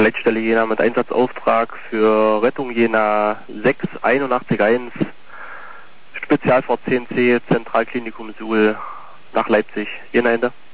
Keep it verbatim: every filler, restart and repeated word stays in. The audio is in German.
Leitstelle Jena mit Einsatzauftrag für Rettung Jena sechs einundachtzig eins, Spezialfahrt C N C, Zentralklinikum Suhl nach Leipzig. Jena Ende.